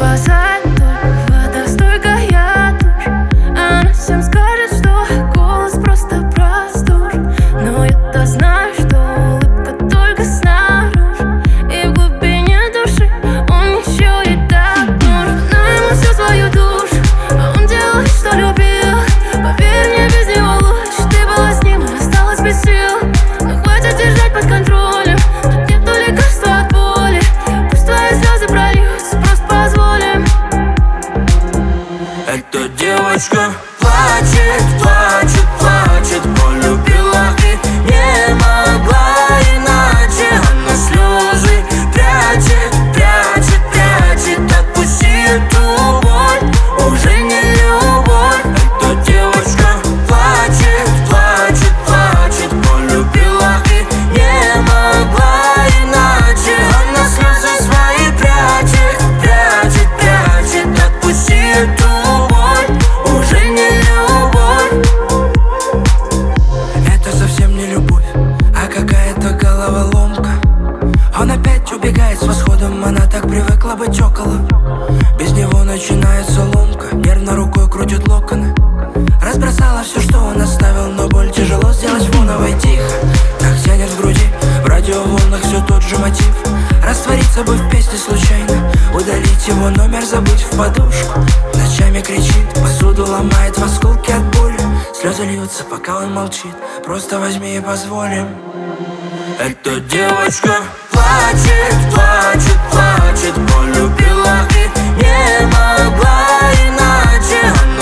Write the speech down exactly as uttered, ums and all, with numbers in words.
спасает только вода, стойкая тушь. Она всем скажет, что голос просто простужь, но я-то знаю, что улыбка только снаружи, и в глубине души он еще и так нужен. Но ему всю свою душу, а он делает, что любил. Поверь мне, без него лучше. Ты была с ним, и осталась без сил. Но хватит держать под контролем, тут нету лекарства от боли. Пусть твои слезы прольются, просто позволим. Эта девочка плачет, плачет, плачет, полюбила и не могла иначе. Она слезы прячет, прячет, прячет. Отпусти эту боль, уже не любовь. Эта девочка плачет, плачет, плачет, полюбила и не могла иначе. Она слезы свои прячет, прячет, прячет. Отпусти эту боль, уже не любовь. Это совсем не любовь, а какая-то головоломка. Он опять убегает с восходом, она так привыкла быть около. Без него начинается ломка, нервно рукой крутит локоны. Разбросала все, что он оставил, но боль тяжело сделать фоновой. Тихо, так тянет в груди, в радиоволнах все тот же мотив. Раствориться бы в песне случайно, удалить его номер, забыть в подушку. Ночами кричит, посуду ломает в осколки от боли. Слезы льются, пока он молчит, просто возьми и позволим. Эта девочка плачет, плачет, плачет, полюбила и не могла иначе.